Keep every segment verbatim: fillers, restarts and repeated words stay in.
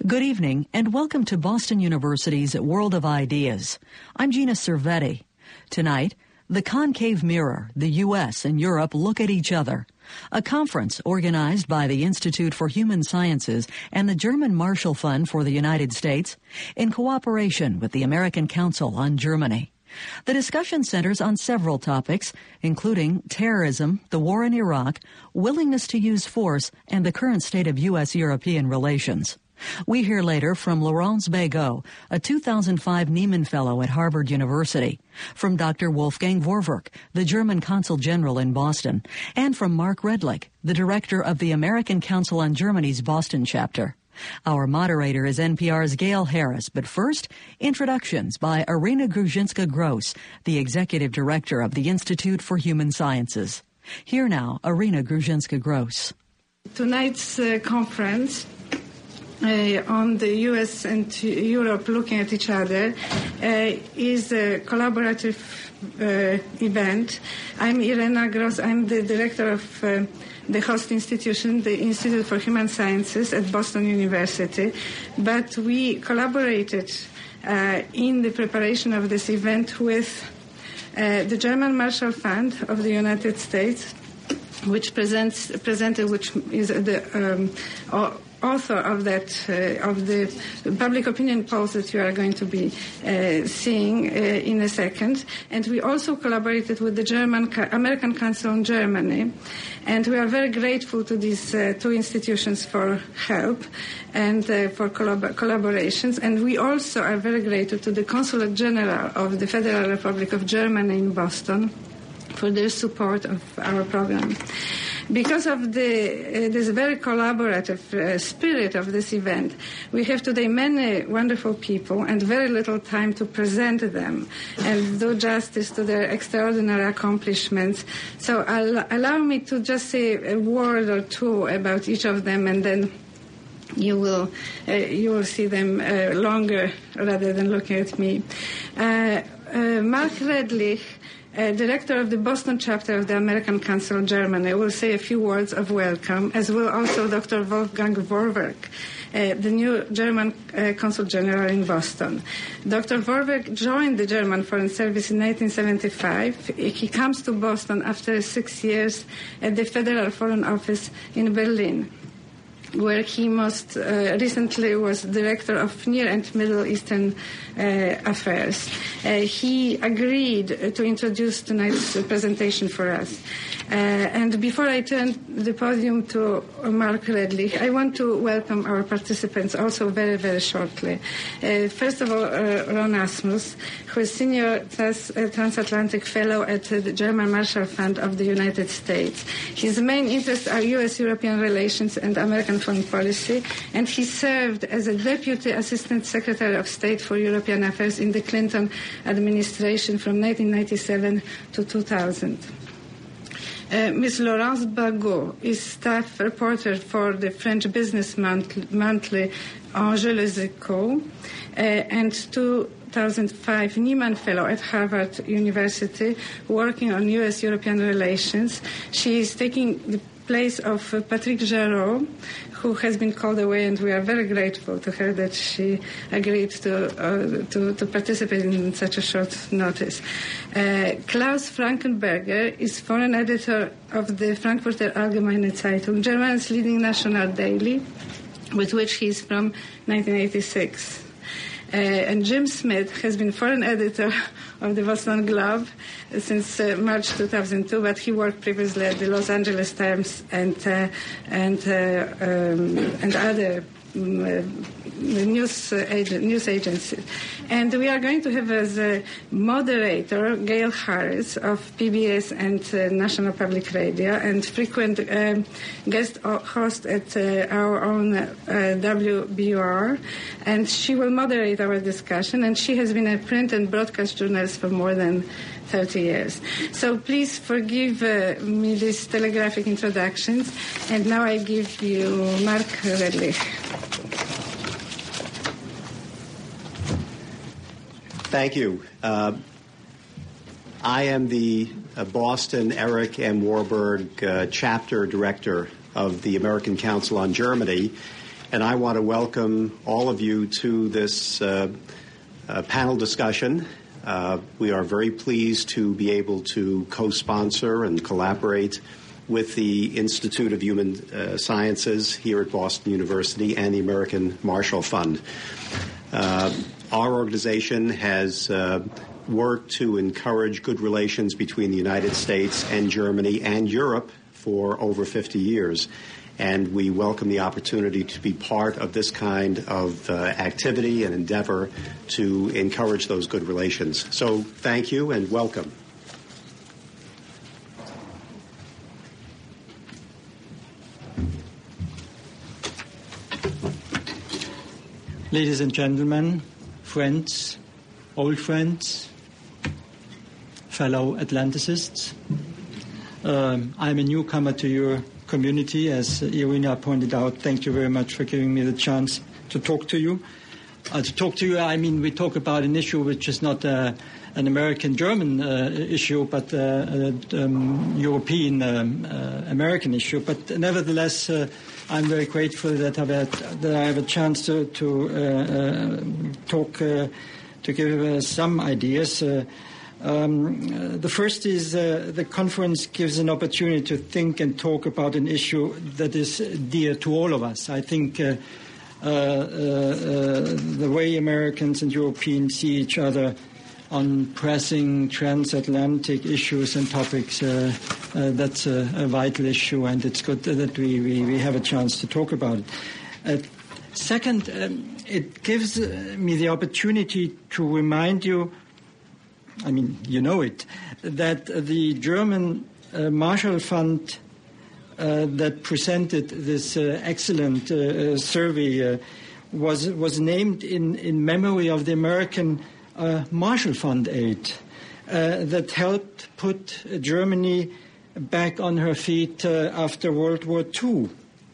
Good evening and welcome to Boston University's World of Ideas. I'm Gina Cervetti. Tonight, The Concave Mirror, the U S and Europe Look at Each Other, a conference organized by the Institute for Human Sciences and the German Marshall Fund for the United States in cooperation with the American Council on Germany. The discussion centers on several topics, including terrorism, the war in Iraq, willingness to use force, and the current state of U S-European relations. We hear later from Laurence Begot, a two thousand five Nieman Fellow at Harvard University, from Doctor Wolfgang Vorwerk, the German Consul General in Boston, and from Mark Redlich, the Director of the American Council on Germany's Boston chapter. Our moderator is N P R's Gail Harris, but first, introductions by Irina Grushinska-Gross, the Executive Director of the Institute for Human Sciences. Here now, Irina Grushinska-Gross. Tonight's uh, conference Uh, on the U S and Europe looking at each other uh, is a collaborative uh, event. I'm Irina Gross. I'm the director of uh, the host institution, the Institute for Human Sciences at Boston University. But we collaborated uh, in the preparation of this event with uh, the German Marshall Fund of the United States, which presents presented, which is the um, author of that uh, of the public opinion polls that you are going to be uh, seeing uh, in a second. And we also collaborated with the German American Council on Germany, and we are very grateful to these uh, two institutions for help and uh, for collab- collaborations. And we also are very grateful to the Consulate General of the Federal Republic of Germany in Boston for their support of our program. Because of the, uh, this very collaborative uh, spirit of this event, we have today many wonderful people and very little time to present them and do justice to their extraordinary accomplishments. So I'll, allow me to just say a word or two about each of them, and then you will uh, you will see them uh, longer rather than looking at me. Uh, uh, Mark Redlich, Uh, director of the Boston chapter of the American Council on Germany, will say a few words of welcome, as will also Doctor Wolfgang Vorwerk, uh, the new German uh, Consul General in Boston. Doctor Vorwerk joined the German Foreign Service in nineteen seventy-five. He comes to Boston after six years at the Federal Foreign Office in Berlin, where he most uh, recently was director of Near and Middle Eastern uh, affairs. Uh, he agreed to introduce tonight's presentation for us. Uh, and before I turn the podium to Mark Redlich, I want to welcome our participants also very, very shortly. Uh, first of all, uh, Ron Asmus, who is Senior trans- uh, Transatlantic Fellow at uh, the German Marshall Fund of the United States. His main interests are U S-European relations and American foreign policy, and he served as a Deputy Assistant Secretary of State for European Affairs in the Clinton administration from nineteen ninety-seven to two thousand. Uh, Miz Laurence Begot is staff reporter for the French business monthly, monthly Enjeux les Echos, uh, and two thousand five Nieman Fellow at Harvard University, working on U S-European relations. She is taking the place of uh, Patrick Jarreau, who has been called away, and we are very grateful to her that she agreed to uh, to, to participate in such a short notice. Uh, Klaus Frankenberger is foreign editor of the Frankfurter Allgemeine Zeitung, Germany's leading national daily, with which he is from nineteen eighty-six. Uh, and Jim Smith has been foreign editor of the Boston Globe since uh, March two thousand two, but he worked previously at the Los Angeles Times and uh, and uh, um, and other um, uh, news uh, agent, news agencies. And we are going to have as a moderator Gail Harris of P B S and uh, National Public Radio, and frequent um, guest host at uh, our own uh, W B U R, and she will moderate our discussion, and she has been a print and broadcast journalist for more than thirty years. So please forgive uh, me these telegraphic introductions, and now I give you Mark Redlich. Thank you. Uh, I am the uh, Boston Eric M. Warburg uh, chapter director of the American Council on Germany, and I want to welcome all of you to this uh, uh, panel discussion. Uh, we are very pleased to be able to co-sponsor and collaborate with the Institute of Human uh, Sciences here at Boston University and the American Marshall Fund. Uh, our organization has uh, worked to encourage good relations between the United States and Germany and Europe for over fifty years. And we welcome the opportunity to be part of this kind of uh, activity and endeavor to encourage those good relations. So thank you and welcome. Ladies and gentlemen, friends, old friends, fellow Atlanticists, um, I'm a newcomer to your community, as Irina pointed out. Thank you very much for giving me the chance to talk to you. Uh, to talk to you, I mean, we talk about an issue which is not uh, an American-German uh, issue, but uh, an um, European-American um, uh, issue. But nevertheless, uh, I'm very grateful that, I've had, that I have a chance to, to uh, uh, talk, uh, to give uh, some ideas. Uh, Um, uh, the first is uh, the conference gives an opportunity to think and talk about an issue that is dear to all of us. I think uh, uh, uh, the way Americans and Europeans see each other on pressing transatlantic issues and topics, uh, uh, that's a, a vital issue, and it's good that we, we, we have a chance to talk about it. Uh, second, um, it gives me the opportunity to remind you, I mean, you know it, that the German uh, Marshall Fund uh, that presented this uh, excellent uh, survey uh, was was named in, in memory of the American uh, Marshall Fund aid uh, that helped put Germany back on her feet uh, after World War Two.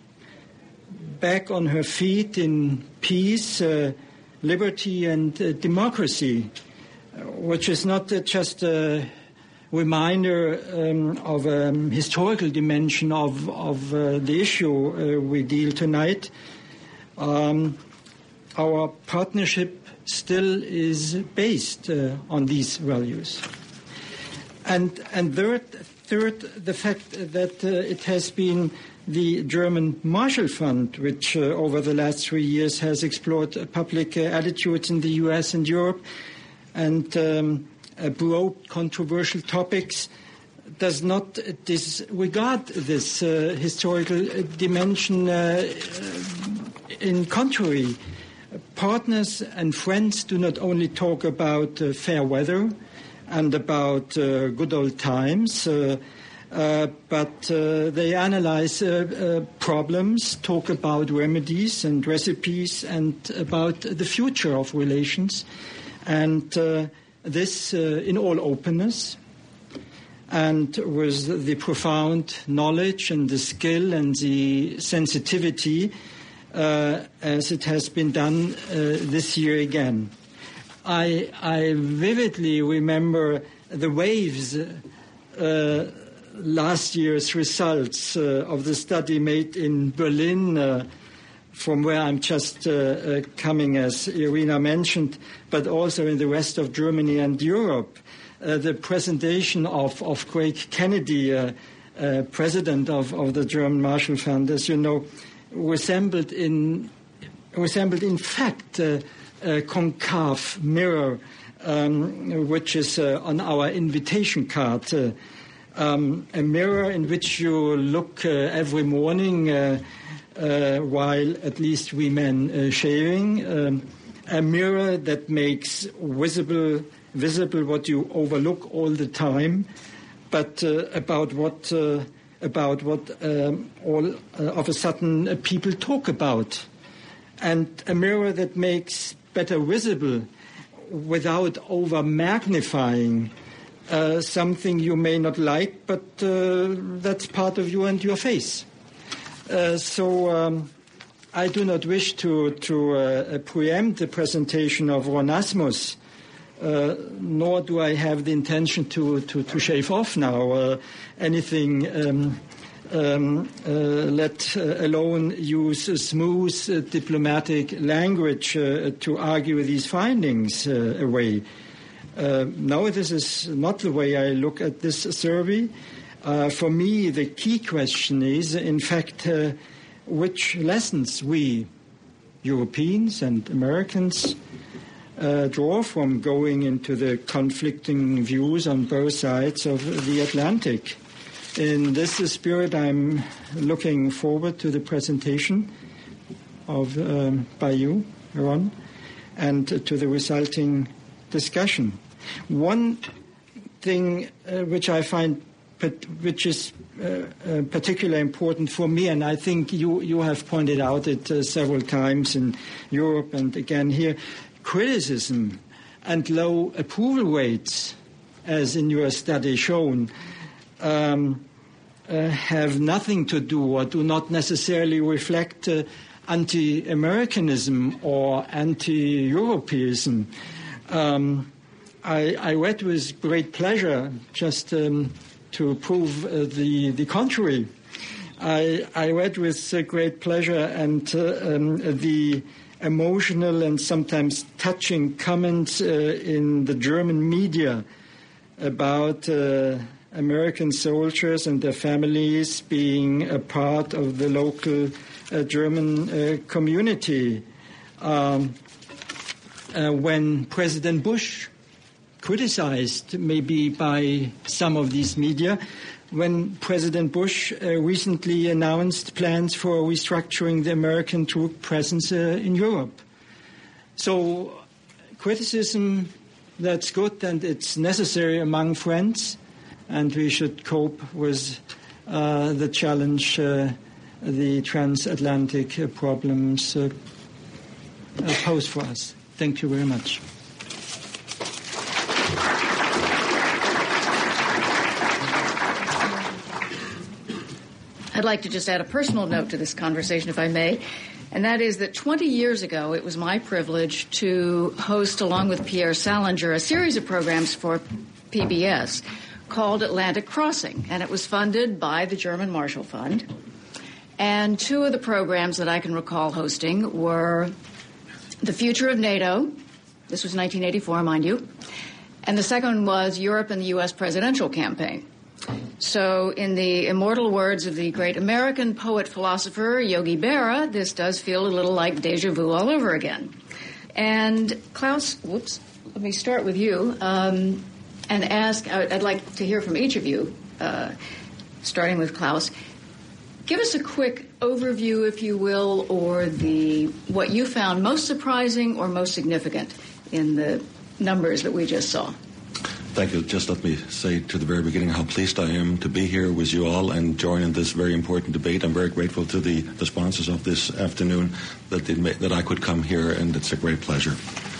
Back on her feet in peace, uh, liberty, and uh, democracy, which is not uh, just a reminder um, of a um, historical dimension of, of uh, the issue uh, we deal tonight. Um, our partnership still is based uh, on these values. And, and third, third, the fact that uh, it has been the German Marshall Fund, which uh, over the last three years has explored uh, public uh, attitudes in the U S and Europe, and um, uh, broad controversial topics, does not disregard this uh, historical dimension. Uh, in contrary, partners and friends do not only talk about uh, fair weather and about uh, good old times, uh, uh, but uh, they analyze uh, uh, problems, talk about remedies and recipes, and about the future of relations. And uh, this uh, in all openness and with the profound knowledge and the skill and the sensitivity uh, as it has been done uh, this year again. I, I vividly remember the waves uh, last year's results uh, of the study made in Berlin, uh, from where I'm just uh, uh, coming, as Irina mentioned, but also in the rest of Germany and Europe. Uh, the presentation of, of Craig Kennedy, uh, uh, president of, of the German Marshall Fund, as you know, resembled in, resembled in fact uh, a concave mirror, um, which is uh, on our invitation card. Uh, um, a mirror in which you look uh, every morning uh, Uh, while at least we men uh, shaving, um, a mirror that makes visible visible what you overlook all the time, but uh, about what uh, about what um, all uh, of a sudden uh, people talk about, and a mirror that makes better visible without over magnifying uh, something you may not like, but uh, that's part of you and your face. Uh, so um, I do not wish to, to uh, preempt the presentation of Ron Asmus, uh, nor do I have the intention to, to, to shave off now uh, anything um, um, uh, let uh, alone use a smooth uh, diplomatic language uh, to argue these findings uh, away. Uh, no, this is not the way I look at this survey. Uh, for me, the key question is, in fact, uh, which lessons we, Europeans and Americans, uh, draw from going into the conflicting views on both sides of the Atlantic. In this spirit, I'm looking forward to the presentation of um, by you, Ron, and uh, to the resulting discussion. One thing uh, which I find pet- which is uh, uh, particularly important for me, and I think you, you have pointed out it uh, several times in Europe and again here, criticism and low approval rates, as in your study shown, um, uh, have nothing to do or do not necessarily reflect uh, anti-Americanism or anti-Europeism. Um, I, I read with great pleasure, just um, to prove uh, the, the contrary, I, I read with uh, great pleasure and uh, um, the emotional and sometimes touching comments uh, in the German media about uh, American soldiers and their families being a part of the local uh, German uh, community. Um, uh, when President Bush, criticized maybe by some of these media, when President Bush uh, recently announced plans for restructuring the American troop presence uh, in Europe. So criticism, that's good and it's necessary among friends, and we should cope with uh, the challenge, uh, the transatlantic uh, problems uh, uh, pose for us. Thank you very much. I'd like to just add a personal note to this conversation, if I may, and that is that twenty years ago, it was my privilege to host, along with Pierre Salinger, a series of programs for P B S called Atlantic Crossing, and it was funded by the German Marshall Fund. And two of the programs that I can recall hosting were The Future of NATO. This was nineteen eighty-four, mind you. And the second was Europe and the U S presidential campaign. So in the immortal words of the great American poet-philosopher Yogi Berra, this does feel a little like deja vu all over again. And Klaus, whoops, let me start with you um, and ask, I'd like to hear from each of you, uh, starting with Klaus. Give us a quick overview, if you will, or the what you found most surprising or most significant in the numbers that we just saw. Thank you. Just let me say to the very beginning how pleased I am to be here with you all and join in this very important debate. I'm very grateful to the, the sponsors of this afternoon that, they made, that I could come here, and it's a great pleasure.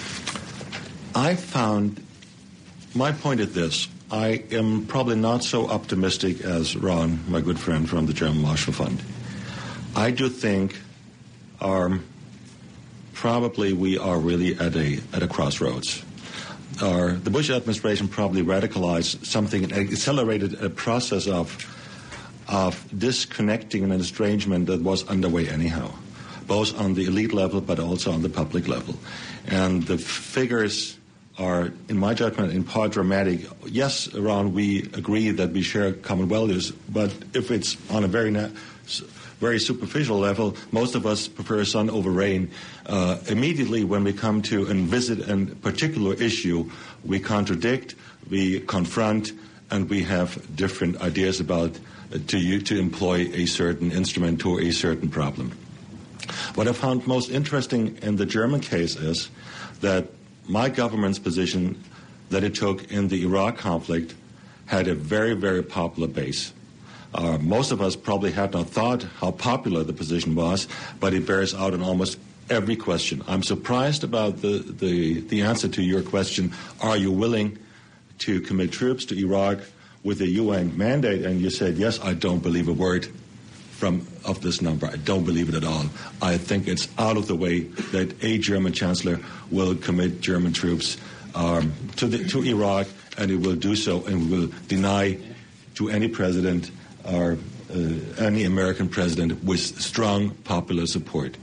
I found, my point is this, I am probably not so optimistic as Ron, my good friend from the German Marshall Fund. I do think our, probably we are really at a at a crossroads. Our, the Bush administration probably radicalized something and accelerated a process of of disconnecting and estrangement that was underway anyhow, both on the elite level but also on the public level. And the figures are, in my judgment, in part dramatic. Yes, Ron, we agree that we share common values, but if it's on a very na- very superficial level, most of us prefer sun over rain. Uh, immediately when we come to and visit a particular issue, we contradict, we confront, and we have different ideas about uh, to you to employ a certain instrument to a certain problem. What I found most interesting in the German case is that my government's position that it took in the Iraq conflict had a very, very popular base. Uh, most of us probably had not thought how popular the position was, but it bears out in almost every question. I'm surprised about the, the, the answer to your question, are you willing to commit troops to Iraq with a U N mandate? And you said, yes, I don't believe a word from of this number. I don't believe it at all. I think it's out of the way that a German chancellor will commit German troops um, to, the, to Iraq, and it will do so and will deny to any president or uh, any American president with strong popular support.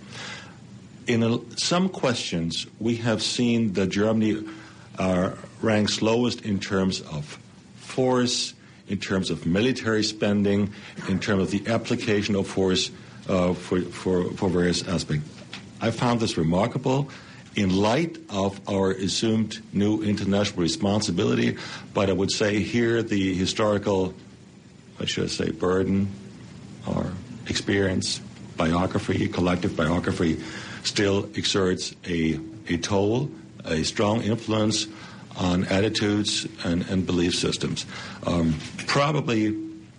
In a, some questions, we have seen that Germany uh, ranks lowest in terms of force, in terms of military spending, in terms of the application of force uh, for, for, for various aspects. I found this remarkable in light of our assumed new international responsibility, but I would say here the historical, I should say, burden or experience, biography, collective biography, still exerts a, a toll, a strong influence on attitudes and, and belief systems. Um, probably,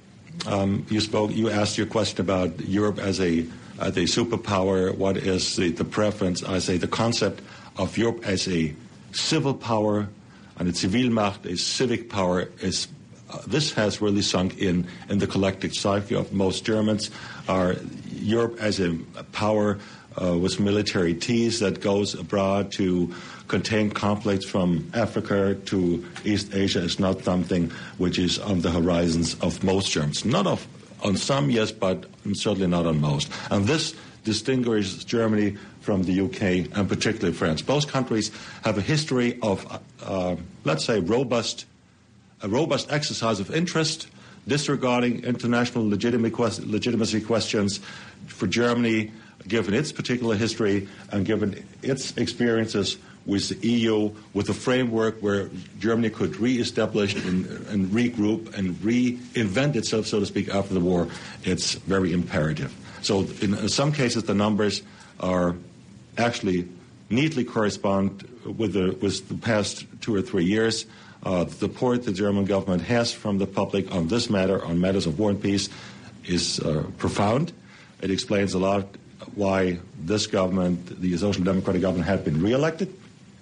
um, you spoke, you asked your question about Europe as a as a superpower. What is the, the preference? I say the concept of Europe as a civil power and a Zivilmacht, a civic power, is uh, this has really sunk in in the collective psyche of most Germans. Are Europe as a, a power uh, with military teeth that goes abroad to contain conflicts from Africa to East Asia is not something which is on the horizons of most Germans. Not of on some, yes, but certainly not on most. And this distinguishes Germany from the U K and particularly France. Both countries have a history of, uh, let's say, robust, a robust exercise of interest, disregarding international legitimacy questions. For Germany, given its particular history and given its experiences with the E U, with a framework where Germany could re-establish and, and regroup and reinvent itself, so to speak, after the war, it's very imperative. So in some cases, the numbers are actually neatly correspond with the, with the past two or three years. Uh, the support the German government has from the public on this matter, on matters of war and peace, is uh, profound. It explains a lot why this government, the Social Democratic government, had been re-elected.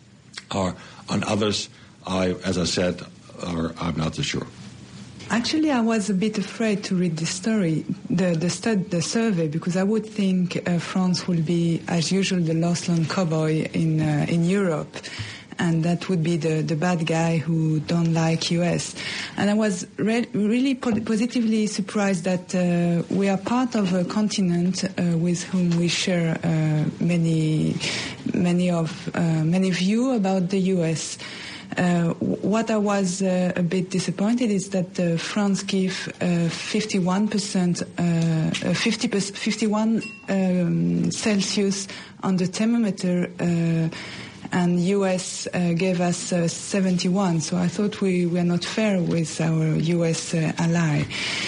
Or on others, I, as I said, are, I'm not so sure. Actually, I was a bit afraid to read the story, the the, stud, the survey, because I would think uh, France will be, as usual, the lost lone cowboy in uh, in Europe, and that would be the, the bad guy who don't like U S. And I was re- really po- positively surprised that uh, we are part of a continent uh, with whom we share uh, many many of uh, many view about the U S. Uh, what I was uh, a bit disappointed is that uh, France give uh, fifty-one percent, uh, fifty, fifty-one um, Celsius on the thermometer, uh, and U S uh, gave us uh, seventy-one. So I thought we were not fair with our U S uh, ally.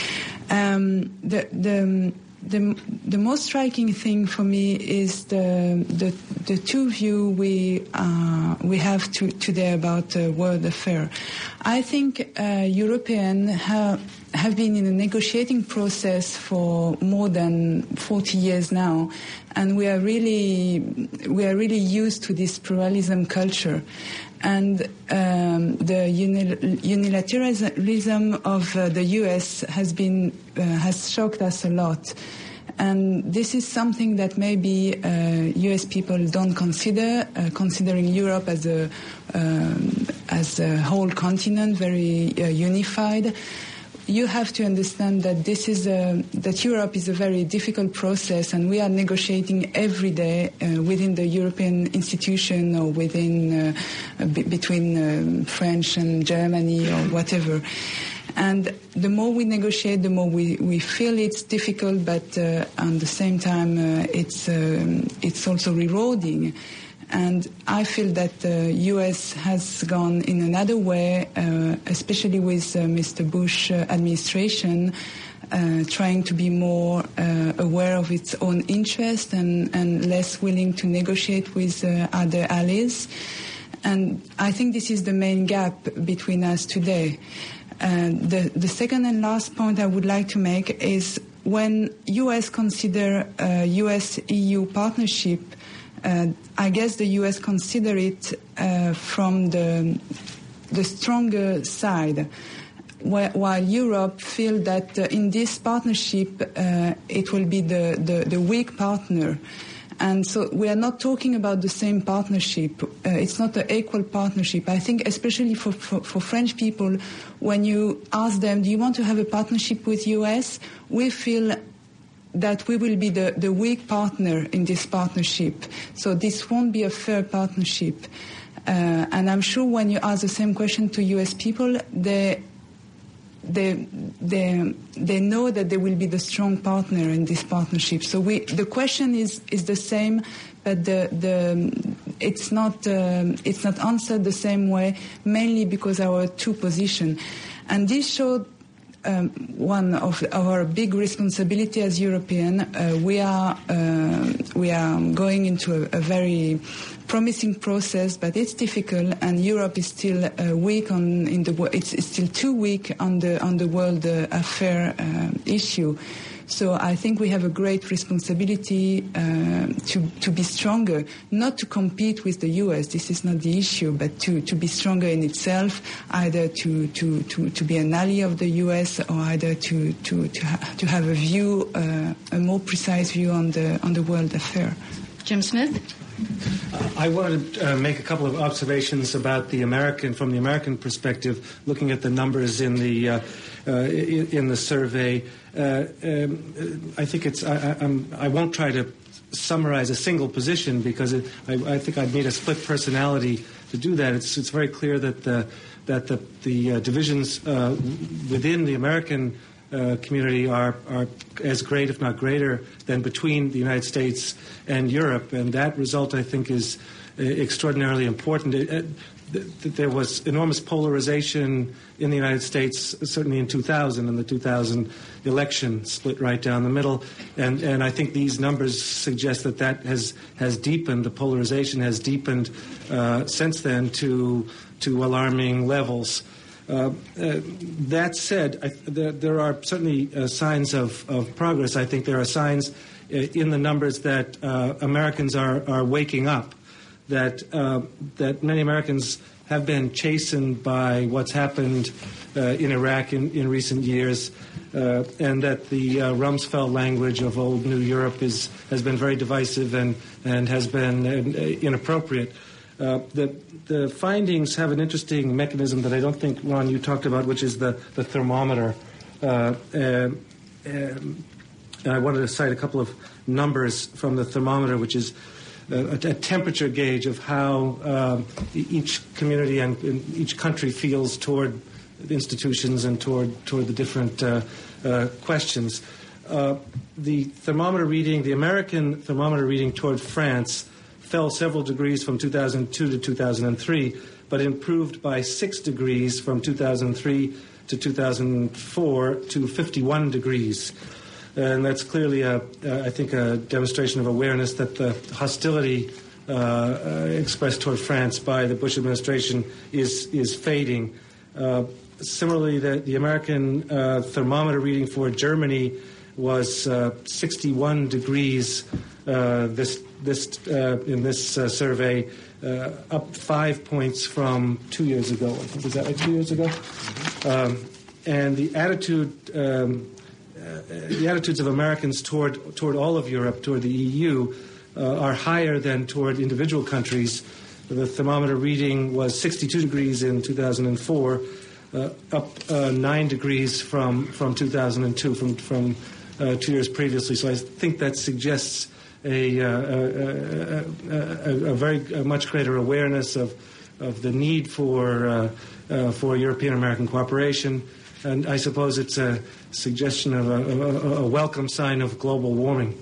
Um, the the The, the most striking thing for me is the the, the two view we uh, we have to, today about uh, world affair. I think uh, Europeans have have been in a negotiating process for more than forty years now, and we are really we are really used to this pluralism culture. And um, the unilateralism of uh, the U S has been uh, has shocked us a lot, and this is something that maybe uh, U S people don't consider, uh, considering Europe as a um, as a whole continent, very uh, unified. You have to understand that this is a, that Europe is a very difficult process, and we are negotiating every day uh, within the European institution or within uh, b- between um, French and Germany or whatever. And the more we negotiate, the more we, we feel it's difficult, but uh, at the same time, uh, it's um, it's also rewarding. And I feel that the U S has gone in another way, uh, especially with uh, Mister Bush uh, administration, uh, trying to be more uh, aware of its own interest and, and less willing to negotiate with uh, other allies. And I think this is the main gap between us today. Uh, the, the second and last point I would like to make is when U S consider uh, U S E U partnership, Uh, I guess the U S consider it uh, from the the stronger side, wh- while Europe feel that uh, in this partnership uh, it will be the, the, the weak partner. and so we are not talking about the same partnership. Uh, it's not an equal partnership. I think especially for, for, for French people, when you ask them, do you want to have a partnership with U S? We feel that we will be the, the weak partner in this partnership. So this won't be a fair partnership. Uh, and I'm sure when you ask the same question to U S people, they They, they, they know that they will be the strong partner in this partnership. So we, the question is, is the same, but the, the, it's not, um, it's not answered the same way, mainly because our two positions. And this showed um, one of our big responsibility as European. Uh, we are, uh, we are going into a, a very promising process, but it's difficult, and Europe is still uh, weak on in the it's, it's still too weak on the on the world uh, affair uh, issue. So I think we have a great responsibility uh, to to be stronger, not to compete with the U S. This is not the issue, but to, to be stronger in itself, either to, to, to, to be an ally of the U S or either to to to, ha- to have a view, uh, a more precise view on the on the world affair. Jim Smith. Uh, I wanted to uh, make a couple of observations about the American, from the American perspective, looking at the numbers in the uh, uh, in, in the survey. Uh, um, I think it's. I, I'm, I won't try to summarize a single position because it, I, I think I'd need a split personality to do that. It's it's very clear that the that the the uh, divisions uh, within the American Uh, community are, are as great, if not greater, than between the United States and Europe. And that result, I think, is uh, extraordinarily important. It, uh, th- th- there was enormous polarization in the United States, certainly in two thousand, in the two thousand election, split right down the middle. And, and I think these numbers suggest that that has, has deepened, the polarization has deepened uh, since then to, to alarming levels. Uh, uh, that said, I, there, there are certainly uh, signs of, of progress. I think there are signs uh, in the numbers that uh, Americans are, are waking up, that uh, that many Americans have been chastened by what's happened uh, in Iraq in, in recent years, uh, and that the uh, Rumsfeld language of old New Europe is has been very divisive and, and has been uh, inappropriate. Uh, the, the findings have an interesting mechanism that I don't think, Ron, you talked about, which is the, the thermometer. Uh, and, and I wanted to cite a couple of numbers from the thermometer, which is a, a temperature gauge of how um, each community and, and each country feels toward institutions and toward, toward the different uh, uh, questions. Uh, the thermometer reading, the American thermometer reading toward France fell several degrees from two thousand two to two thousand three, but improved by six degrees from two thousand three to two thousand four to fifty-one degrees. And that's clearly, a, uh, I think, a demonstration of awareness that the hostility uh, uh, expressed toward France by the Bush administration is, is fading. Uh, similarly, the, the American uh, thermometer reading for Germany was uh, sixty-one degrees uh, this This uh, in this uh, survey, uh, up five points from two years ago. I think was that like two years ago? Um, and the attitude, um, uh, the attitudes of Americans toward toward all of Europe, toward the E U, uh, are higher than toward individual countries. The thermometer reading was sixty-two degrees in two thousand four, uh, up uh, nine degrees from from two thousand two, from from uh, two years previously. So I think that suggests A, uh, a, a, a very a much greater awareness of of the need for uh, uh, for European American cooperation, and I suppose it's a suggestion of a, a, a welcome sign of global warming.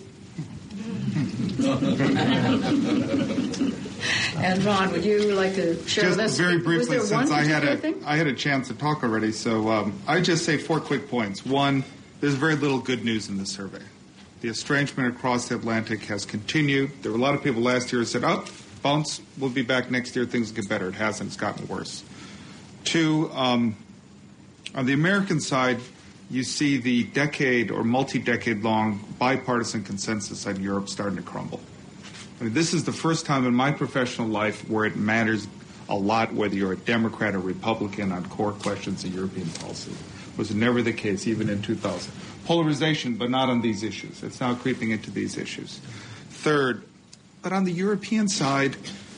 And Ron, would you like to share just with us? Very briefly, since I had a thing? I had a chance to talk already, so um, I just say four quick points. One, there's very little good news in this survey. The estrangement across the Atlantic has continued. There were a lot of people last year who said, oh, bounce, we'll be back next year, things will get better. It hasn't. It's gotten worse. Two, um, on the American side, you see the decade or multi-decade-long bipartisan consensus on Europe starting to crumble. I mean, this is the first time in my professional life where it matters a lot whether you're a Democrat or Republican on core questions of European policy. It was never the case, even in two thousand. Polarization, but not on these issues. It's now creeping into these issues. Third, but on the European side,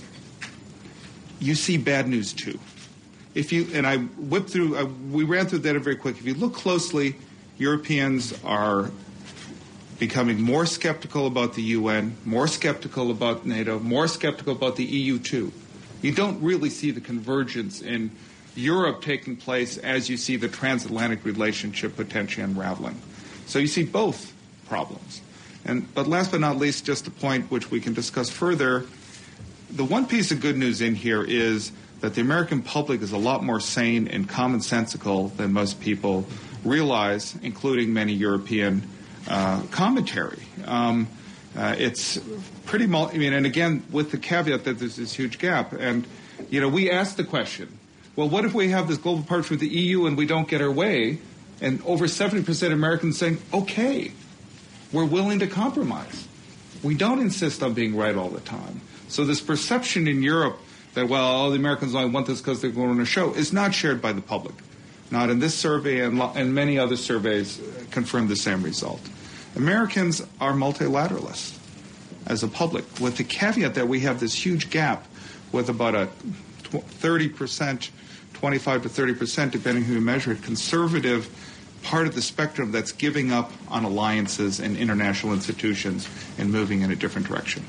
you see bad news too. If you and I whipped through, uh, we ran through that very quick. If you look closely, Europeans are becoming more skeptical about the U N, more skeptical about NATO, more skeptical about the E U too. You don't really see the convergence in Europe taking place as you see the transatlantic relationship potentially unraveling. So you see both problems. And but last but not least, just a point which we can discuss further, the one piece of good news in here is that the American public is a lot more sane and commonsensical than most people realize, including many European uh, commentary. Um, uh, it's pretty, mul- I mean, and again, with the caveat that there's this huge gap. And, you know, we asked the question, well, what if we have this global partnership with the E U and we don't get our way? And over seventy percent of Americans saying, okay, we're willing to compromise. We don't insist on being right all the time. So this perception in Europe that, well, all the Americans only want this because they're going on a show is not shared by the public. Not in this survey, and, lo- and many other surveys confirm the same result. Americans are multilateralists as a public, with the caveat that we have this huge gap with about a thirty percent, twenty-five to thirty percent, depending who you measure it, conservative part of the spectrum that's giving up on alliances and international institutions and moving in a different direction.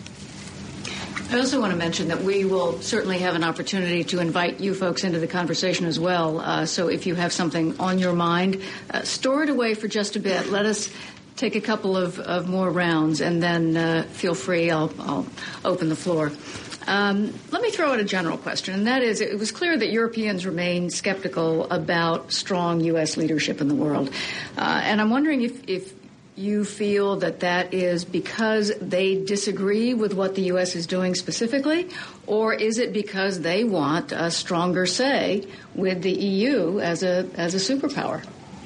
I also want to mention that we will certainly have an opportunity to invite you folks into the conversation as well. Uh, so if you have something on your mind, uh, store it away for just a bit. Let us take a couple of, of more rounds, and then uh, feel free. I'll, I'll open the floor. Um, let me throw out a general question, and that is, it was clear that Europeans remain skeptical about strong U S leadership in the world. Uh, and I'm wondering if, if you feel that that is because they disagree with what the U S is doing specifically, or is it because they want a stronger say with the E U as a as a superpower?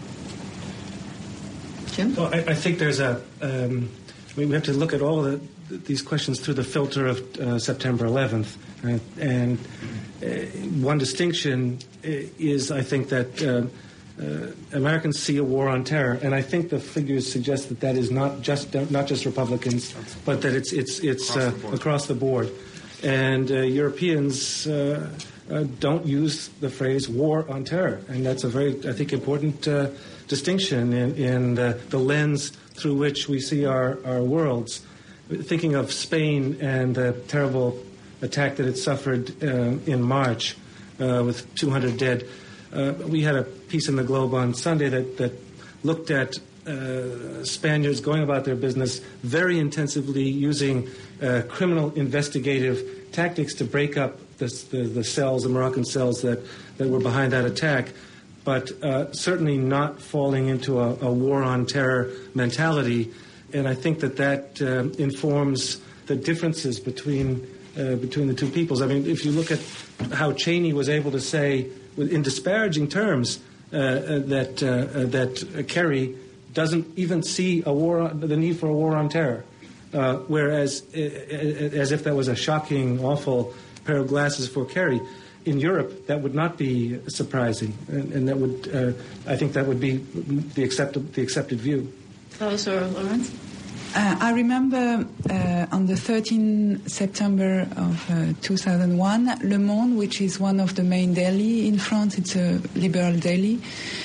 Jim? Well, I, I think there's a. Um, I mean, we have to look at all of the, these questions through the filter of uh, September eleventh, right? And uh, one distinction is, I think, that. Uh, Uh, Americans see a war on terror, and I think the figures suggest that that is not just not just Republicans, but that it's it's it's across, uh, the, across the board. And uh, Europeans uh, uh, don't use the phrase "war on terror," and that's a very, I think, important uh, distinction in, in the, the lens through which we see our, our worlds. Thinking of Spain and the terrible attack that it suffered uh, in March uh, with two hundred dead. Uh, we had a piece in the Globe on Sunday that, that looked at uh, Spaniards going about their business very intensively using uh, criminal investigative tactics to break up the, the, the cells, the Moroccan cells that, that were behind that attack, but uh, certainly not falling into a, a war on terror mentality. And I think that that uh, informs the differences between uh, between the two peoples. I mean, if you look at how Cheney was able to say, in disparaging terms, uh, uh, that uh, uh, that uh, Kerry doesn't even see a war on, the need for a war on terror, uh, whereas uh, as if that was a shocking, awful pair of glasses for Kerry. In Europe, that would not be surprising, and, and that would, uh, I think, that would be the accepted the accepted view. Carlos or Lawrence? Uh, I remember uh, on the thirteenth of September of uh, two thousand one, Le Monde, which is one of the main daily in France, it's a liberal daily,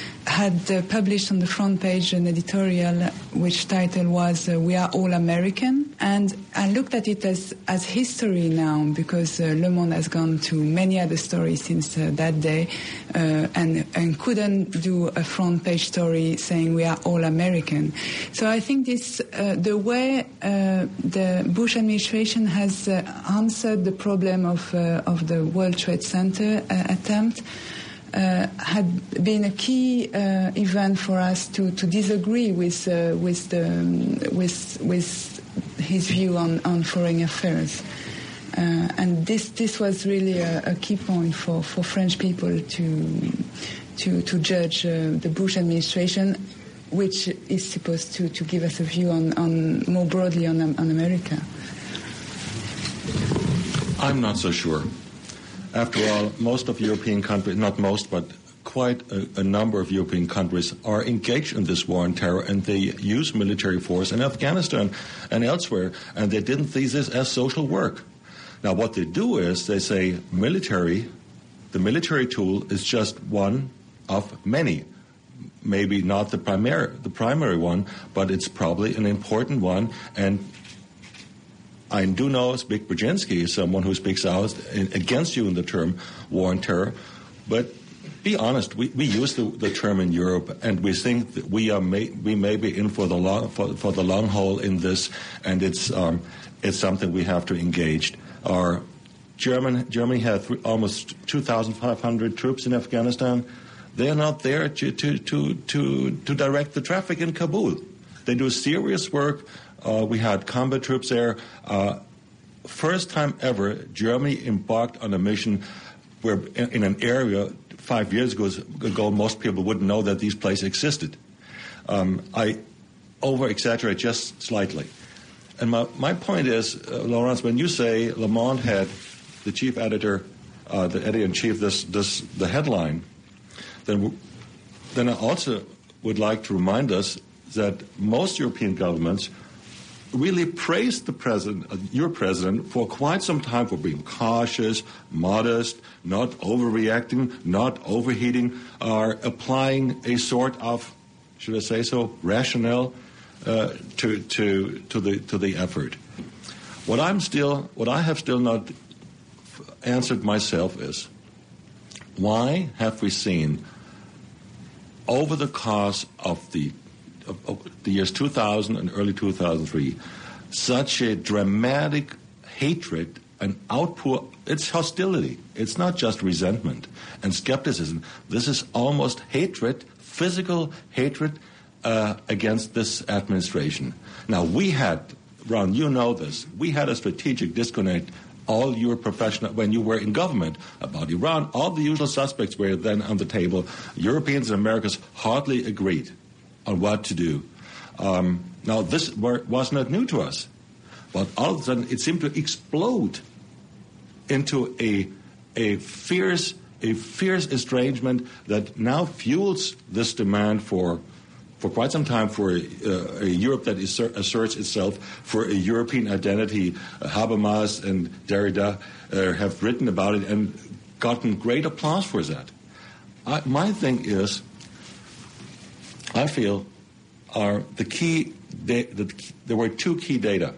had uh, published on the front page an editorial which title was uh, "We Are All American." And I looked at it as, as history now, because uh, Le Monde has gone to many other stories since uh, that day uh, and, and couldn't do a front page story saying we are all American. So I think this, uh, the way uh, the Bush administration has uh, answered the problem of, uh, of the World Trade Center uh, attempt Uh, had been a key uh, event for us to, to disagree with uh, with the with with his view on, on foreign affairs, uh, and this this was really a, a key point for, for French people to to to judge uh, the Bush administration, which is supposed to, to give us a view on, on more broadly on on America. I'm not so sure. After all, most of European countries, not most, but quite a, a number of European countries are engaged in this war on terror, and they use military force in Afghanistan and elsewhere, and they didn't see this as social work. Now, what they do is they say military, the military tool is just one of many. Maybe not the primary, the primary one, but it's probably an important one. And I do know Zbigniew Brzezinski is someone who speaks out in, against you in the term war on terror. But be honest, we, we use the, the term in Europe, and we think that we are may, we may be in for the long for, for the long haul in this, and it's um, it's something we have to engage. Our German Germany had th- almost two thousand five hundred troops in Afghanistan. They are not there to, to, to, to, to direct the traffic in Kabul. They do serious work. Uh, we had combat troops there. Uh, first time ever, Germany embarked on a mission where in, in an area five years ago, ago, most people wouldn't know that these places existed. Um, I over-exaggerate just slightly. And my, my point is, uh, Lawrence, when you say Le Monde had the chief editor, uh, the editor-in-chief, this, this, the headline, Then, then I also would like to remind us that most European governments really praised the president, uh, your president, for quite some time for being cautious, modest, not overreacting, not overheating, or applying a sort of, should I say so, rationale uh, to to to the to the effort. What I'm still, what I have still not answered myself is, why have we seen over the course of the of, of the years two thousand and early two thousand three such a dramatic hatred and outpour? It's hostility. It's not just resentment and skepticism. This is almost hatred, physical hatred uh, against this administration. Now, we had, Ron, you know this, we had a strategic disconnect. All your professional, when you were in government, about Iran, all the usual suspects were then on the table. Europeans and Americans hardly agreed on what to do. Um, now, this were, was not new to us, but all of a sudden it seemed to explode into a a fierce a fierce estrangement that now fuels this demand for. For quite some time, for a, uh, a Europe that is, asserts itself for a European identity. uh, Habermas and Derrida uh, have written about it and gotten great applause for that. I, my thing is, I feel, are the key. Da- the, there were two key data: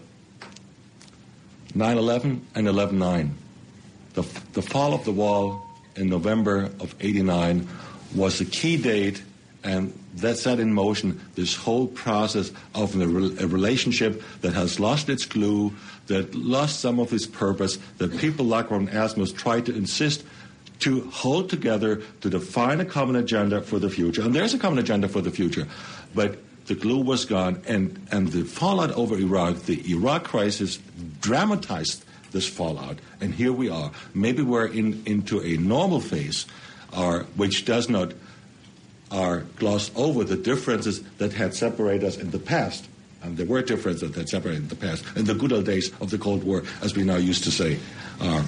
nine eleven and eleven nine. The, the fall of the wall in November of eighty-nine was the key date. And that set in motion this whole process of a, re- a relationship that has lost its glue, that lost some of its purpose, that people like Ron Asmus tried to insist to hold together, to define a common agenda for the future. And there's a common agenda for the future. But the glue was gone, and, and the fallout over Iraq, the Iraq crisis, dramatized this fallout. And here we are. Maybe we're in, into a normal phase, or, which does not are glossed over the differences that had separated us in the past. And there were differences that had separated in the past, in the good old days of the Cold War, as we now used to say. Uh,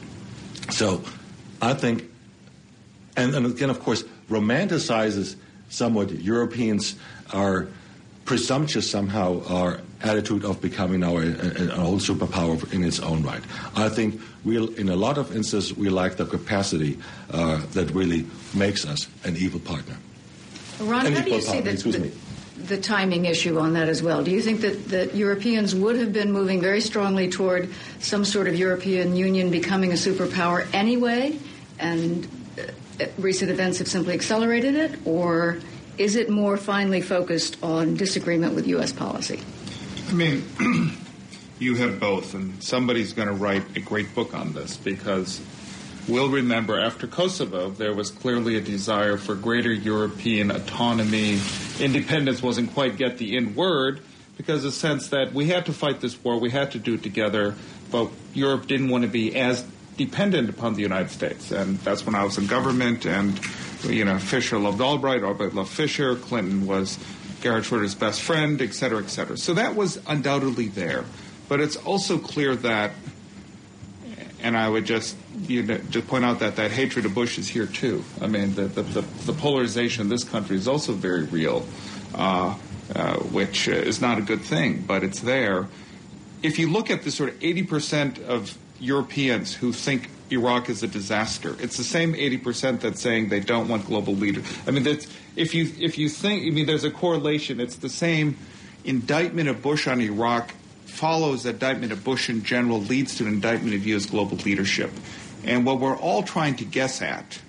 so I think, and, and again, of course, romanticizes somewhat Europeans are presumptuous somehow, our attitude of becoming now a, a, an old superpower in its own right. I think we'll, in a lot of instances, we lack the capacity uh, that really makes us an evil partner. Ron, an how do you see partner, the, the, the timing issue on that as well? Do you think that, that Europeans would have been moving very strongly toward some sort of European Union becoming a superpower anyway, and uh, recent events have simply accelerated it, or is it more finely focused on disagreement with U S policy? I mean, you have both, and somebody's going to write a great book on this, because we'll remember after Kosovo, there was clearly a desire for greater European autonomy. Independence wasn't quite yet the in word, because the sense that we had to fight this war, we had to do it together, but Europe didn't want to be as dependent upon the United States. And that's when I was in government, and, you know, Fisher loved Albright, Albright loved Fisher, Clinton was Gerhard Schröder's best friend, et cetera, et cetera. So that was undoubtedly there. But it's also clear that And I would just you know, just point out that that hatred of Bush is here too. I mean, the the, the, the polarization in this country is also very real, uh, uh, which is not a good thing, but it's there. If you look at the sort of eighty percent of Europeans who think Iraq is a disaster, it's the same eighty percent that's saying they don't want global leaders. I mean, that's, if you if you think, I mean, there's a correlation. It's the same indictment of Bush on Iraq follows the indictment of Bush in general, leads to an indictment of you as global leadership. And what we're all trying to guess at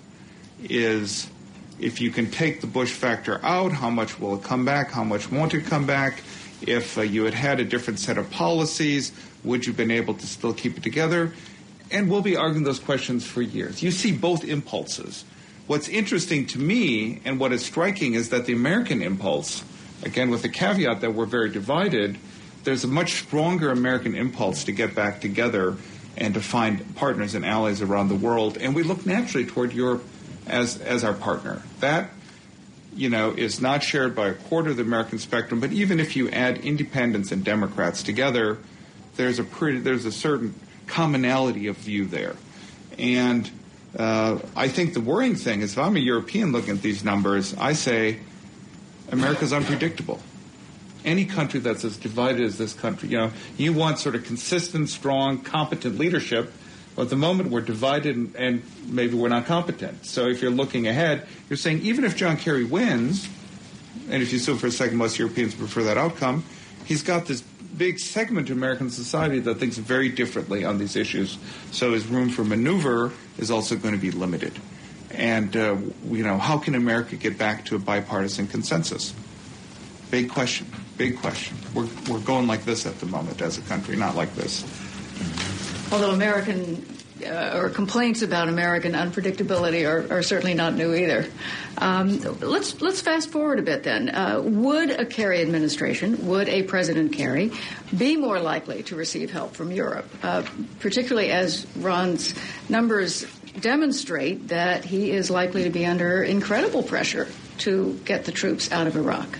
is if you can take the Bush factor out, how much will it come back, how much won't it come back? If uh, you had had a different set of policies, would you have been able to still keep it together? And we'll be arguing those questions for years. You see both impulses. What's interesting to me and what is striking is that the American impulse, again with the caveat that we're very divided, there's a much stronger American impulse to get back together and to find partners and allies around the world. And we look naturally toward Europe as, as our partner. That, you know, is not shared by a quarter of the American spectrum. But even if you add independents and Democrats together, there's a pretty, there's a certain commonality of view there. And uh, I think the worrying thing is if I'm a European looking at these numbers, I say America's unpredictable. Any country that's as divided as this country, you know, you want sort of consistent, strong, competent leadership. But at the moment, we're divided and, and maybe we're not competent. So if you're looking ahead, you're saying even if John Kerry wins, and if you assume for a second most Europeans prefer that outcome, he's got this big segment of American society that thinks very differently on these issues. So his room for maneuver is also going to be limited. And, uh, you know, how can America get back to a bipartisan consensus? Big question. Big question. We're, we're going like this at the moment as a country, not like this. Although American uh, or complaints about American unpredictability are, are certainly not new either. Um, let's let's fast forward a bit then. Uh, would a Kerry administration, would a President Kerry, be more likely to receive help from Europe, uh, particularly as Ron's numbers demonstrate that he is likely to be under incredible pressure to get the troops out of Iraq?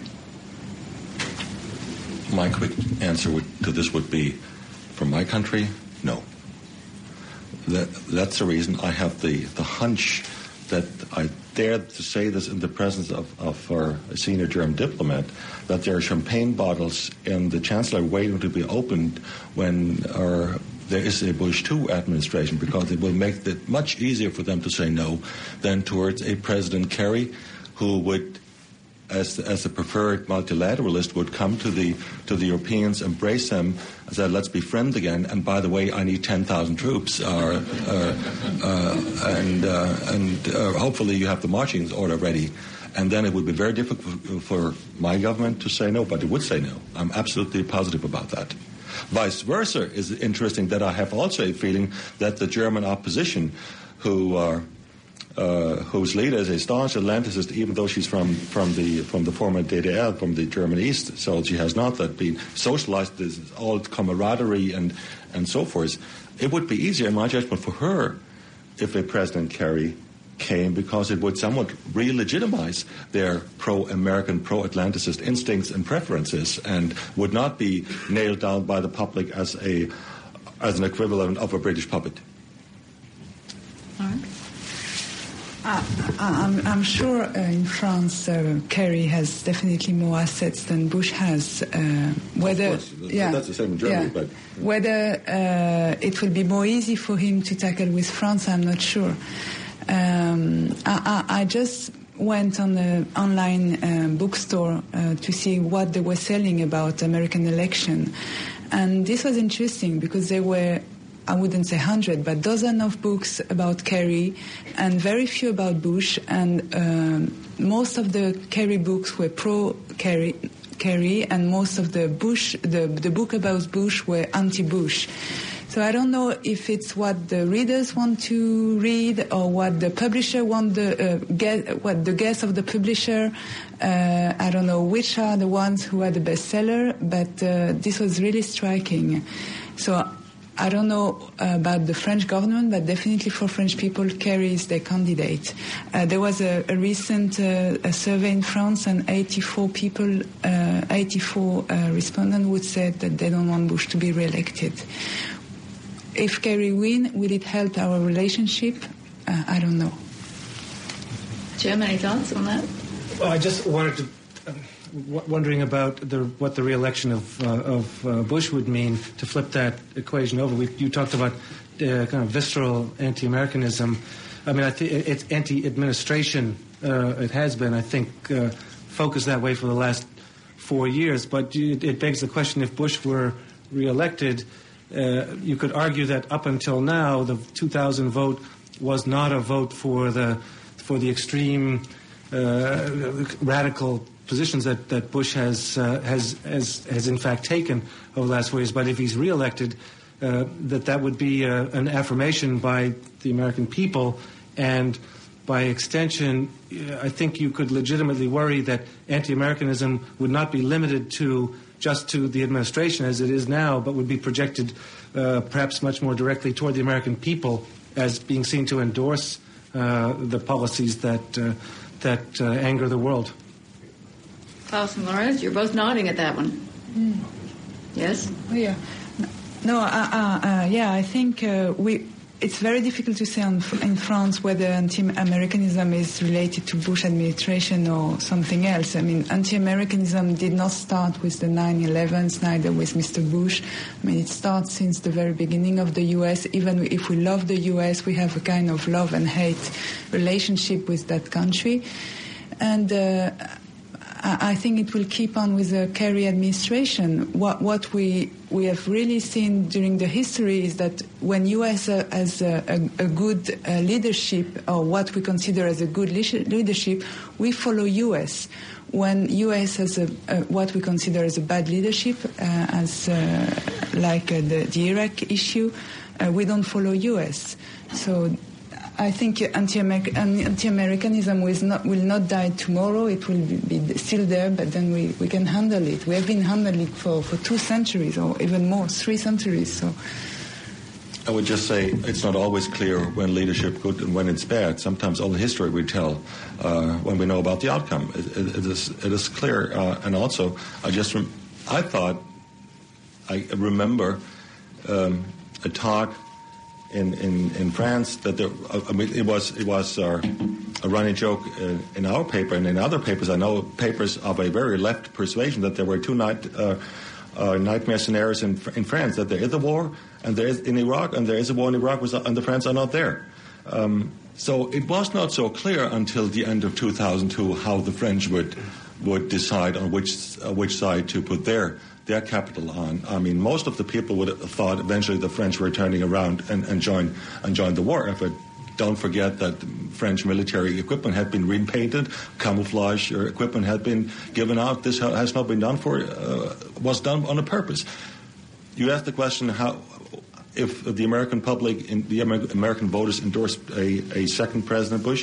My quick answer would, to this would be, from my country, no. That, that's the reason I have the, the hunch that I dared to say this in the presence of, of our senior German diplomat, that there are champagne bottles in the Chancellor waiting to be opened when our, there is a Bush two administration, because it will make it much easier for them to say no than towards a President Kerry who would, as as a preferred multilateralist, would come to the to the Europeans, embrace them, and say, let's be friends again. And by the way, I need ten thousand troops, uh, uh, uh, and uh, and uh, hopefully you have the marching order ready. And then it would be very difficult for my government to say no, but it would say no. I'm absolutely positive about that. Vice versa is interesting that I have also a feeling that the German opposition, who are Uh, whose leader is a staunch Atlanticist, even though she's from, from the from the former D D R, from the German East, so she has not that been socialized, this old camaraderie and and so forth. It would be easier, in my judgment, for her if a President Kerry came, because it would somewhat re-legitimize their pro-American, pro-Atlanticist instincts and preferences, and would not be nailed down by the public as a as an equivalent of a British puppet. All right. Uh, I'm, I'm sure uh, in France, uh, Kerry has definitely more assets than Bush has. Uh, whether, of course, yeah, that's the same in Germany. Yeah. But whether uh, it will be more easy for him to tackle with France, I'm not sure. Um, I, I, I just went on the online uh, bookstore uh, to see what they were selling about American election, and this was interesting because they were, I wouldn't say hundred, but dozen of books about Kerry, and very few about Bush. And um, most of the Kerry books were pro-Kerry, Kerry, and most of the Bush, the the book about Bush were anti-Bush. So I don't know if it's what the readers want to read or what the publisher want the uh, get, what the guess of the publisher. Uh, I don't know which are the ones who are the bestseller, but uh, this was really striking. So I don't know uh, about the French government, but definitely for French people, Kerry is their candidate. Uh, there was a, a recent uh, a survey in France, and eighty-four people, uh, eighty-four uh, respondents would say that they don't want Bush to be re-elected. if Kerry win, will it help our relationship? Uh, I don't know. Jim, any thoughts on that? Well, I just wanted to, uh, w- wondering about the, what the re-election of, uh, of uh, Bush would mean to flip that equation over. We, you talked about uh, kind of visceral anti-Americanism. I mean, I think it's anti-administration. Uh, it has been, I think, uh, focused that way for the last four years. But it, it begs the question: if Bush were re-elected, uh, you could argue that up until now, the two thousand vote was not a vote for the for the extreme uh, radical positions that, that Bush has, uh, has has has in fact taken over the last four years. But if he's re-elected, uh, that that would be uh, an affirmation by the American people, and by extension, I think you could legitimately worry that anti-Americanism would not be limited to just to the administration as it is now, but would be projected uh, perhaps much more directly toward the American people as being seen to endorse uh, the policies that uh, that uh, anger the world. Klaus and Lorenz, you're both nodding at that one. Mm. Yes? Oh, yeah. No, uh, uh, uh, yeah, I think uh, we... It's very difficult to say on, in France whether anti-Americanism is related to Bush administration or something else. I mean, anti-Americanism did not start with the nine elevens, neither with Mister Bush. I mean, it starts since the very beginning of the U S. Even if we love the U S, we have a kind of love and hate relationship with that country. And uh, I think it will keep on with the Kerry administration. What, what we we have really seen during the history is that when U S uh, has a, a, a good uh, leadership, or what we consider as a good leadership, we follow U S. When U S has a, a, what we consider as a bad leadership, uh, as uh, like uh, the, the Iraq issue, uh, we don't follow U S. So I think anti-Americanism will not, will not die tomorrow. It will be, be still there, but then we, we can handle it. We have been handling it for, for two centuries, or even more, three centuries. So I would just say it's not always clear when leadership is good and when it's bad. Sometimes all the history we tell uh, when we know about the outcome. It, it, it, is, it is clear. Uh, and also, I just rem- I thought, I remember um, a talk In, in, in France that there, I mean, it was it was uh, a running joke uh, in our paper and in other papers. I know papers of a very left persuasion that there were two night uh, uh, nightmare scenarios in in France, that there is a war and there is in Iraq and there is a war in Iraq and the French are not there. Um, so it was not so clear until the end of two thousand two how the French would would decide on which uh, which side to put their. their capital on. I mean, most of the people would have thought eventually the French were turning around and, and join and join the war effort. Don't forget that French military equipment had been repainted, camouflage equipment had been given out. This has not been done for, uh, was done on a purpose. You asked the question how, if the American public, in, the American voters endorsed a, a second President Bush.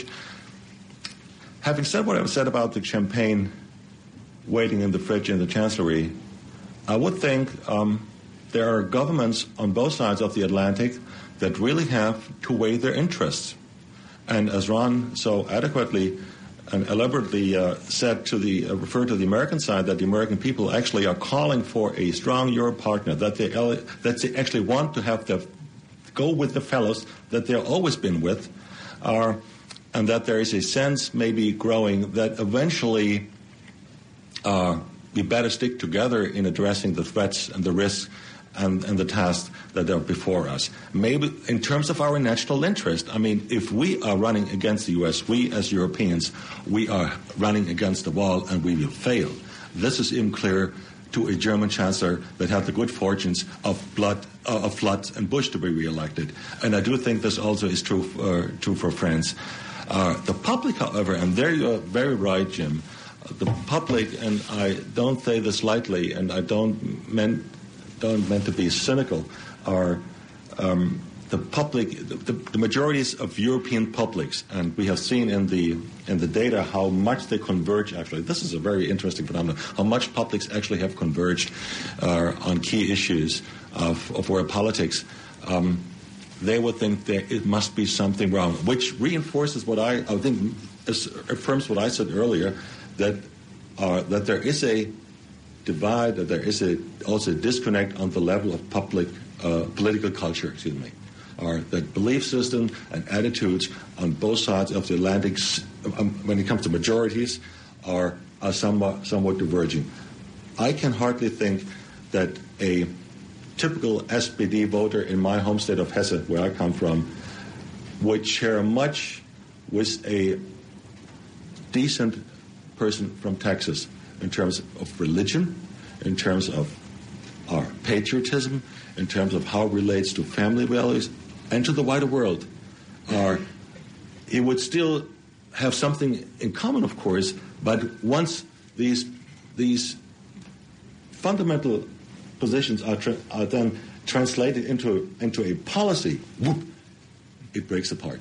Having said what I've said about the champagne waiting in the fridge in the Chancellery, I would think um, there are governments on both sides of the Atlantic that really have to weigh their interests. And as Ron so adequately and elaborately uh, said to the, uh, referred to the American side, that the American people actually are calling for a strong Europe partner, that they, that they actually want to have the, go with the fellows that they've always been with, uh, and that there is a sense maybe growing that eventually uh, we better stick together in addressing the threats and the risks and, and the tasks that are before us. Maybe in terms of our national interest, I mean, if we are running against the U S, we as Europeans, we are running against the wall and we will fail. This is even clear to a German chancellor that had the good fortunes of blood, uh, of Flood and Bush to be re-elected. And I do think this also is true, uh, true for France. Uh, the public, however, and there you are very right, Jim, the public, and I don't say this lightly, and I don't meant don't meant to be cynical, are um, the public, the, the majorities of European publics, and we have seen in the in the data how much they converge. Actually, this is a very interesting phenomenon. How much publics actually have converged uh, on key issues of, of world politics. Um, they would think that it must be something wrong, which reinforces what I I think affirms what I said earlier. That uh, that there is a divide, that there is a, also a disconnect on the level of public uh, political culture, excuse me, or that belief system and attitudes on both sides of the Atlantic, um, when it comes to majorities, are, are somewhat, somewhat diverging. I can hardly think that a typical S P D voter in my home state of Hesse, where I come from, would share much with a decent person from Texas in terms of religion, in terms of our patriotism, in terms of how it relates to family values, and to the wider world. Uh, he would still have something in common, of course, but once these these fundamental positions are, tra- are then translated into into a policy, whoop, it breaks apart.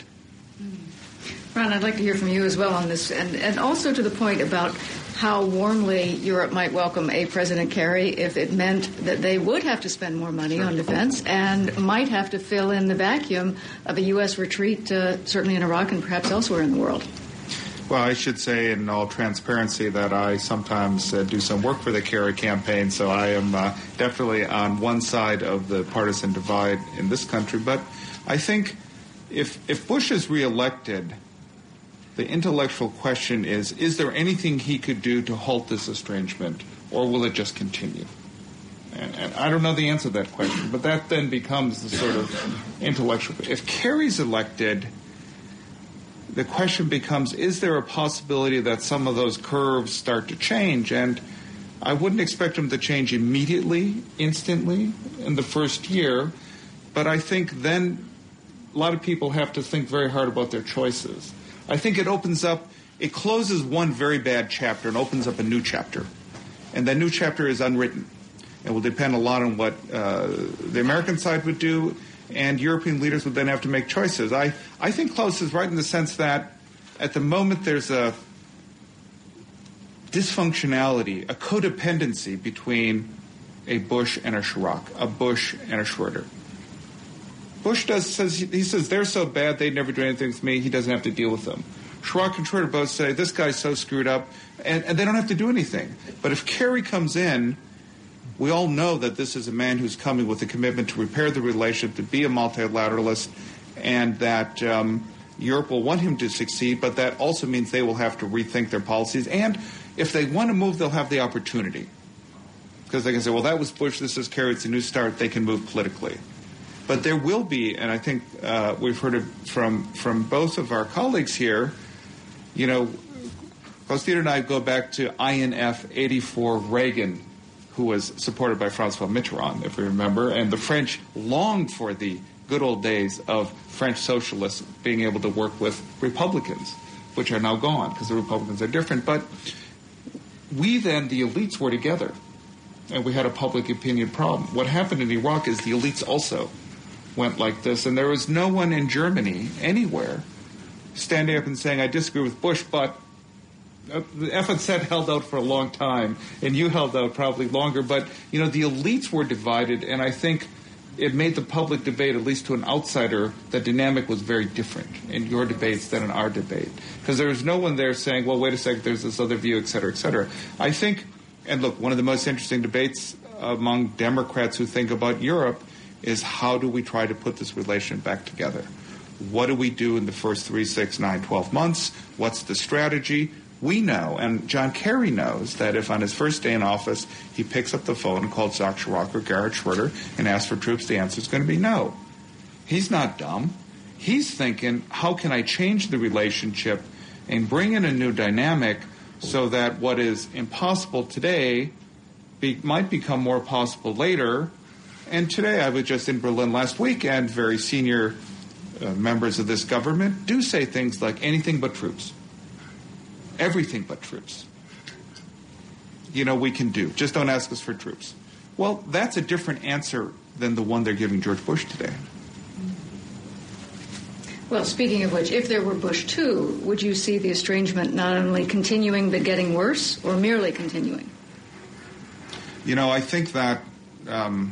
Ron, I'd like to hear from you as well on this, and, and also to the point about how warmly Europe might welcome a President Kerry if it meant that they would have to spend more money on defense and might have to fill in the vacuum of a U S retreat, uh, certainly in Iraq and perhaps elsewhere in the world. Well, I should say in all transparency that I sometimes uh, do some work for the Kerry campaign, so I am uh, definitely on one side of the partisan divide in this country. But I think if, if Bush is reelected, the intellectual question is, is there anything he could do to halt this estrangement, or will it just continue? And, and I don't know the answer to that question, but that then becomes the sort of intellectual. If Kerry's elected, the question becomes, is there a possibility that some of those curves start to change? And I wouldn't expect them to change immediately, instantly, in the first year, but I think then a lot of people have to think very hard about their choices. I think it opens up, it closes one very bad chapter and opens up a new chapter. And that new chapter is unwritten. It will depend a lot on what uh, the American side would do, and European leaders would then have to make choices. I, I think Klaus is right in the sense that at the moment there's a dysfunctionality, a codependency between a Bush and a Chirac, a Bush and a Schroeder. Bush does says he says they're so bad they'd never do anything with me. He doesn't have to deal with them. Chirac and Schroeder both say this guy's so screwed up, and, and they don't have to do anything. But if Kerry comes in, we all know that this is a man who's coming with a commitment to repair the relationship, to be a multilateralist, and that um, Europe will want him to succeed. But that also means they will have to rethink their policies. And if they want to move, they'll have the opportunity, because they can say, "Well, that was Bush. This is Kerry. It's a new start." They can move politically. But there will be, and I think uh, we've heard it from from both of our colleagues here, you know, Klaus-Dieter and I go back to I N F eighty-four Reagan, who was supported by Francois Mitterrand, if we remember, and the French longed for the good old days of French socialists being able to work with Republicans, which are now gone because the Republicans are different. But we then, the elites, were together, and we had a public opinion problem. What happened in Iraq is the elites also went like this, and there was no one in Germany, anywhere, standing up and saying, I disagree with Bush, but uh, the F N Z held out for a long time, and you held out probably longer, but, you know, the elites were divided, and I think it made the public debate, at least to an outsider, the dynamic was very different in your debates than in our debate. Because there was no one there saying, well, wait a second, there's this other view, et cetera, et cetera. I think, and look, one of the most interesting debates among Democrats who think about Europe is how do we try to put this relation back together? What do we do in the first three, six, nine, twelve months? What's the strategy? We know, and John Kerry knows, that if on his first day in office he picks up the phone and calls Jacques Chirac or Gerhard Schroeder and asks for troops, the answer is going to be no. He's not dumb. He's thinking, how can I change the relationship and bring in a new dynamic so that what is impossible today be, might become more possible later. And today, I was just in Berlin last week, and very senior uh, members of this government do say things like anything but troops. Everything but troops. You know, we can do. Just don't ask us for troops. Well, that's a different answer than the one they're giving George Bush today. Well, speaking of which, if there were Bush two, would you see the estrangement not only continuing but getting worse, or merely continuing? You know, I think that um,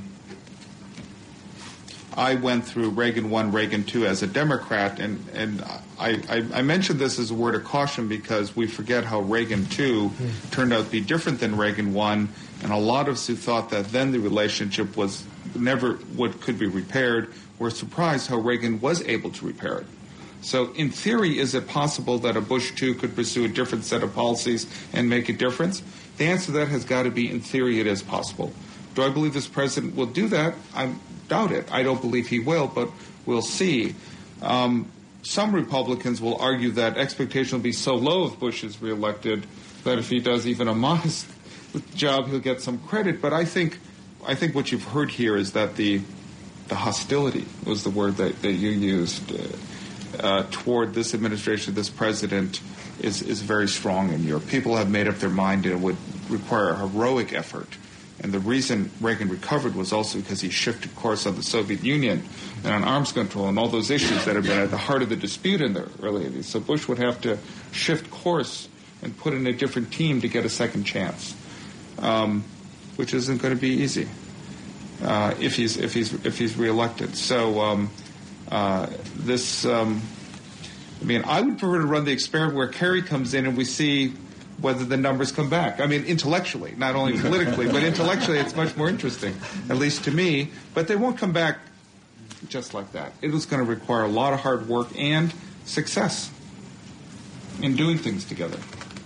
I went through Reagan one, Reagan two as a Democrat, and, and I, I, I mentioned this as a word of caution because we forget how Reagan two turned out to be different than Reagan one, and a lot of us who thought that then the relationship was never what could be repaired. We're surprised how Reagan was able to repair it. So in theory, is it possible that a Bush two could pursue a different set of policies and make a difference? The answer to that has got to be, in theory, it is possible. Do I believe this president will do that? I doubt it. I don't believe he will, but we'll see. Um, some Republicans will argue that expectation will be so low if Bush is reelected that if he does even a modest job, he'll get some credit. But I think, I think what you've heard here is that the the hostility was the word that, that you used uh, uh, toward this administration, this president, is is very strong in Europe. People have made up their mind and it would require a heroic effort. And the reason Reagan recovered was also because he shifted course on the Soviet Union and on arms control and all those issues that have been at the heart of the dispute in the early eighties. So Bush would have to shift course and put in a different team to get a second chance, um, which isn't going to be easy uh, if he's if he's if he's reelected. So um, uh, this, um, I mean, I would prefer to run the experiment where Kerry comes in and we see whether the numbers come back. I mean, intellectually, not only politically, but intellectually it's much more interesting, at least to me. But they won't come back just like that. It was going to require a lot of hard work and success in doing things together.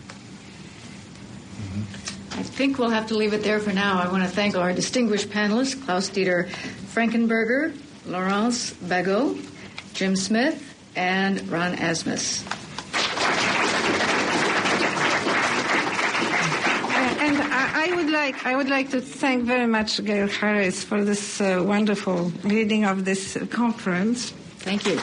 I think we'll have to leave it there for now. I want to thank our distinguished panelists, Klaus-Dieter Frankenberger, Laurence Bagot, Jim Smith, and Ron Asmus. I would like I would like to thank very much Gail Harris for this uh, wonderful leading of this uh, conference. Thank you.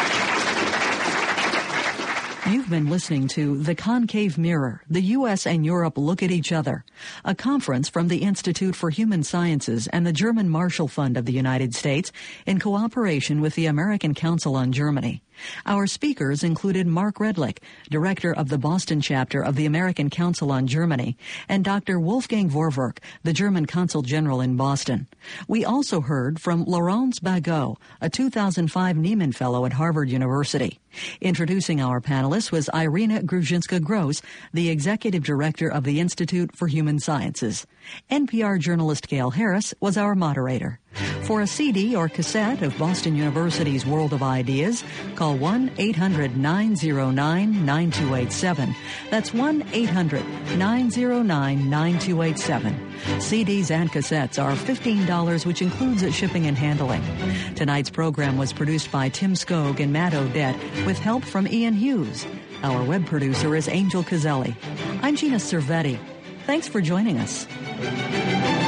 You've been listening to The Concave Mirror, the U S and Europe Look at Each Other, a conference from the Institute for Human Sciences and the German Marshall Fund of the United States in cooperation with the American Council on Germany. Our speakers included Mark Redlich, director of the Boston chapter of the American Council on Germany, and Doctor Wolfgang Vorwerk, the German Consul General in Boston. We also heard from Laurence Bagot, a two thousand five Nieman Fellow at Harvard University. Introducing our panelists was Irina Gruzhinska-Gross, the executive director of the Institute for Human Sciences. N P R journalist Gail Harris was our moderator. For a C D or cassette of Boston University's World of Ideas, call one eight hundred nine oh nine nine two eight seven. That's one eight hundred nine oh nine nine two eight seven. C Ds and cassettes are fifteen dollars, which includes shipping and handling. Tonight's program was produced by Tim Skog and Matt Odette with help from Ian Hughes. Our web producer is Angel Caselli. I'm Gina Cervetti. Thanks for joining us.